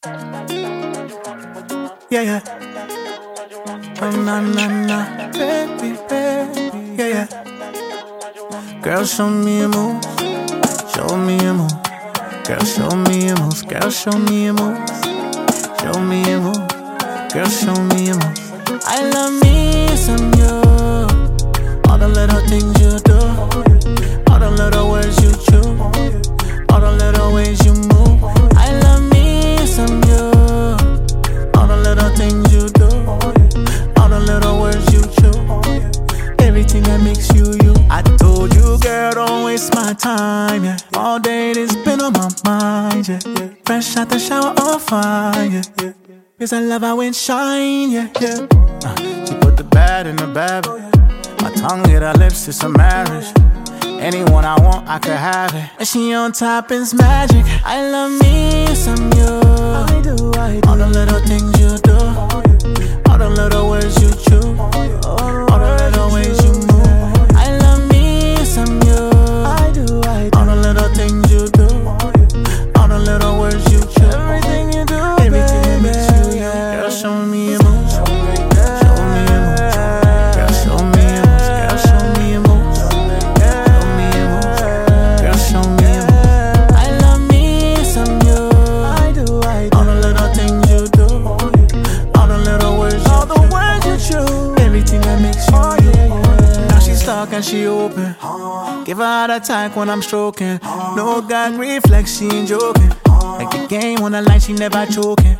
Yeah, yeah. Oh, na, na, na. Baby, baby. Yeah, yeah. Girl, show me your moves. Show me your moves. Girl, show me your moves. Girl, show me your moves. Show me your moves. Girl, show me your moves. I love me some you. All the little things you do. All the little words you choose. All the little ways you move. I love me some you. All the little things you do. All the little words you choose. Everything that makes you you. I told you, girl, don't waste my time, yeah. All day it's been on my mind, yeah. Fresh out the shower on fire, yeah. Cause I love how it shine, yeah, yeah. She put the bad in the bad. My tongue hit her lips, it's a marriage. Anyone I want, I could have it. And she on top, it's magic. I love me some you. I do. All the little things you do. All the little words you choose. All the little ways you move. I love me some you. I do. All the little things you do. All the little words you choose. Everything you do, everything that makes you you. Girl, show me your moves. Show me your moves. Girl, show me your moves. Girl, show me your moves. Show me your moves. Girl, show me your moves. I love me some you. I do. All the little things you do. All the little words you choose. Everything that makes you you. Now she's stuck and she open. Give her heart attack when I'm stroking. No gag reflex, she ain't joking. Like the game on the line, she never choking.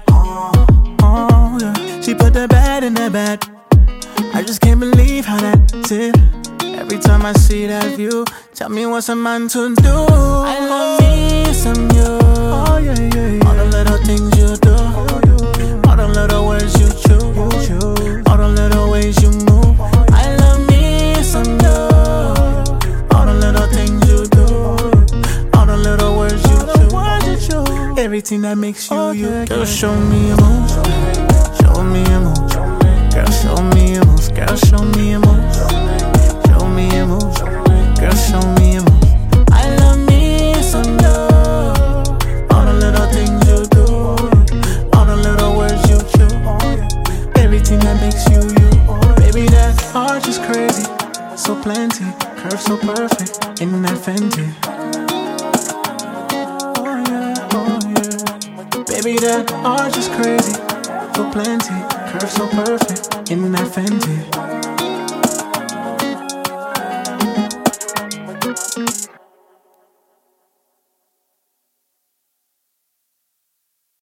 Oh yeah, she put the bad in the bad. I just can't believe how that's it. Every time I see that view, tell me what's a man to do. I love me some you. Oh yeah, yeah, yeah. All the little things you do. All the little words you choose. All the little ways you move. I love me some you. All the little things you do. All the little words you choose. Everything that makes you you. Girl, show me your moves. Show me your moves. Girl, show me your moves. Girl, show me your moves. Show me your moves. Girl, show me your moves. I love me some you. All the little things you do. All the little words you choose. Everything that makes you you. Baby, that arch is crazy. So plenty. Curves so perfect. In that Fenty. Baby, that arch is crazy. So plenty, curves so perfect. In that Fenty.